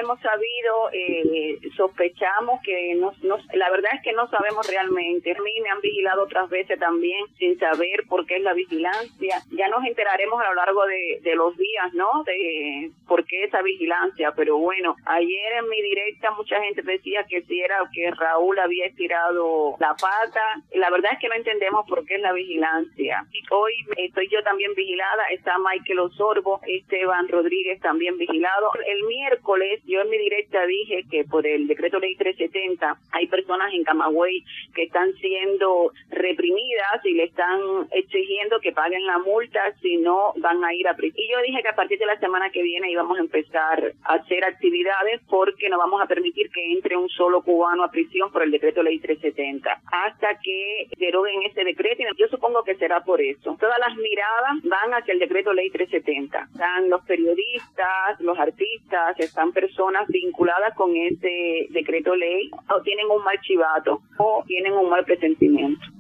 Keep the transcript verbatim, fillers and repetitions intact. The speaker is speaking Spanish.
hemos sabido, eh, sospechamos que no, no, la verdad es que no sabemos realmente. A mí me han vigilado otras veces también sin saber por qué es la vigilancia. Ya nos enteraremos a lo largo de, de los días, ¿no? De por qué esa vigilancia. Pero bueno, ayer en mi directa mucha gente decía que si era que Raúl había estirado la pata. La verdad es que no entendemos por qué es la vigilancia. Hoy estoy yo también vigilada, está Michael Osorbo, Esteban Rodríguez también vigilado. El miércoles yo en mi directa dije que por el decreto ley trescientos setenta hay personas en Camagüey que están siendo reprimidas y le están exigiendo que paguen la multa, si no van a ir a prisión. Y yo dije que a partir de la semana que viene íbamos a empezar a hacer actividades porque no vamos a permitir que entre un solo cubano a prisión por el decreto ley trescientos setenta hasta que deroguen ese decreto. Y yo supongo que será por eso. Todas las miradas van hacia el decreto ley trescientos setenta. Están los periodistas, los artistas, están personas vinculadas con ese decreto ley o tienen un mal chivato o tienen un mal presentimiento.